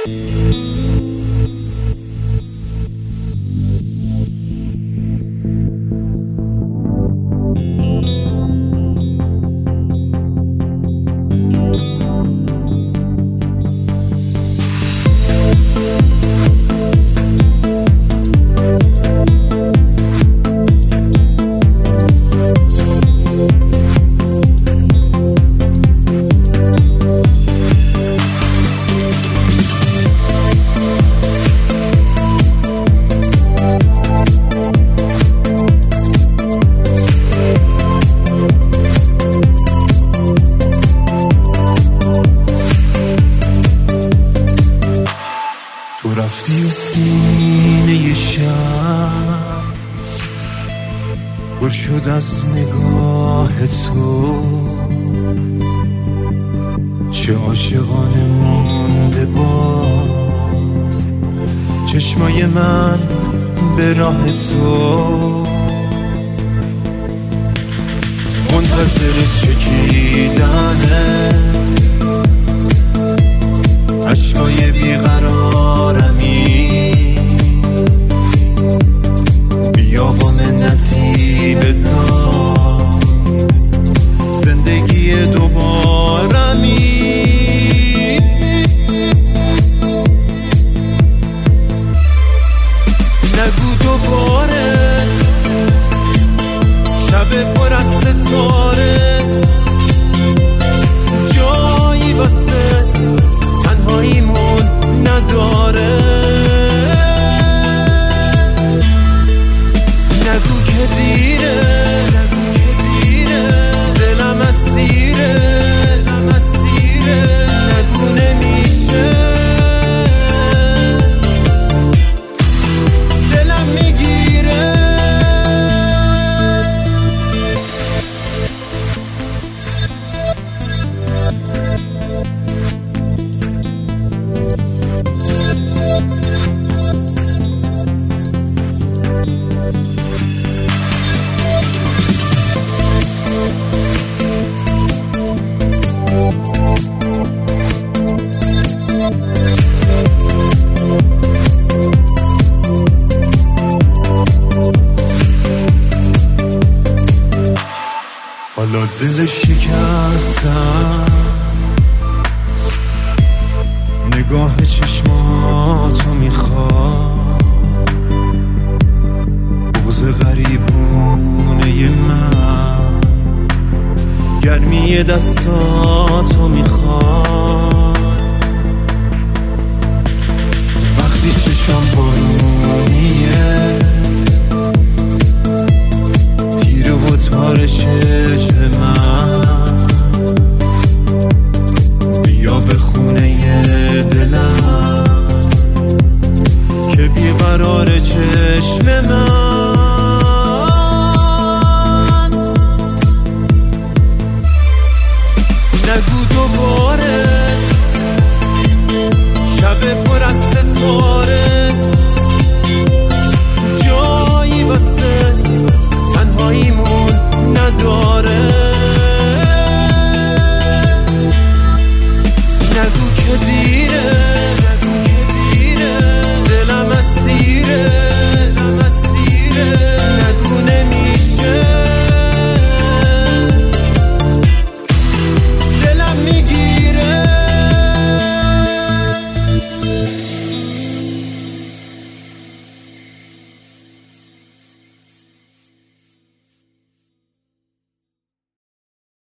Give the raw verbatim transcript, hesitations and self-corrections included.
تو رفتی و سینه شب پر شد از نگاه تو، چه عاشقانه مونده باز چشمای من به راه تو، منتظر چکیدنه عشقای بیقرارمی، بیا و منتی بذار زندگی دوبارمی. نگو دوباره شب پر از ستاره، جایی واسه تنهاییمون نداره. نگو که دیره، نگو که دیره، دلم اسیره، دلم اسیره، نگو نمیشه، دلم میگیره. حالا دل شکستم، نگاه چشماتو میخواد، بغض غریبونه من، گرمی دستاتو میخواد. وقتی چشم بارونیه تیره و تار چشم من، بیا به خونه دلم که بیقرار چشم من. نگو دوباره شب پر از ستاره،